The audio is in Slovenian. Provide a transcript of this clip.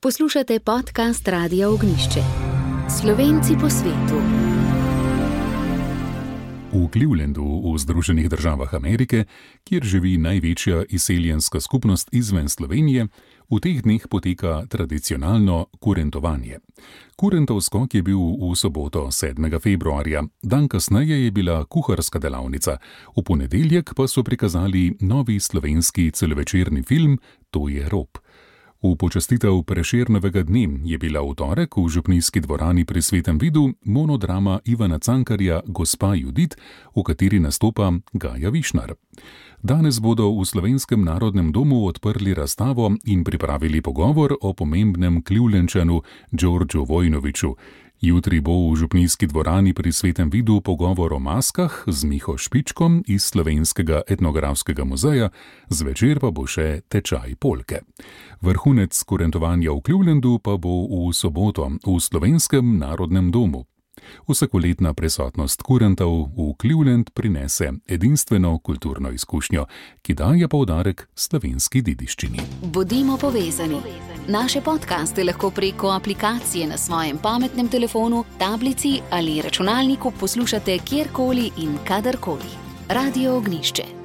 Poslušate podcast Radia Ognjišče. Slovenci po svetu. V Clevelandu v Združenih državah Amerike, kjer živi največja izseljenska skupnost izven Slovenije, v teh dneh poteka tradicionalno kurentovanje. Kurentov skok je bil v soboto 7. februarja, dan kasneje je bila kuharska delavnica, v ponedeljek pa so prikazali novi slovenski celovečerni film To je rob. V počastitev Prešernovega dne je bila v torek v župnijski dvorani pri Svetem vidu monodrama Ivana Cankarja Gospa Judit, v kateri nastopa Gaja Višnar. Danes bodo v Slovenskem narodnem domu odprli razstavo in pripravili pogovor o pomembnem Clevelandčanu Đorđu Vojnoviću. Jutri bo v župnijski dvorani pri Svetem vidu pogovor o maskah z Miho Špičkom iz Slovenskega etnografskega muzeja, zvečer pa bo še tečaj polke. Vrhunec kurentovanja v Clevelandu pa bo v soboto v Slovenskem narodnem domu. Vsakoletna prisotnost kurentov v Cleveland prinese edinstveno kulturno izkušnjo, ki daje poudarek slovenski dediščini. Bodimo povezani. Naše podcaste lahko preko aplikacije na svojem pametnem telefonu, tablici ali računalniku poslušate kjerkoli in kadarkoli. Radio Ognjišče.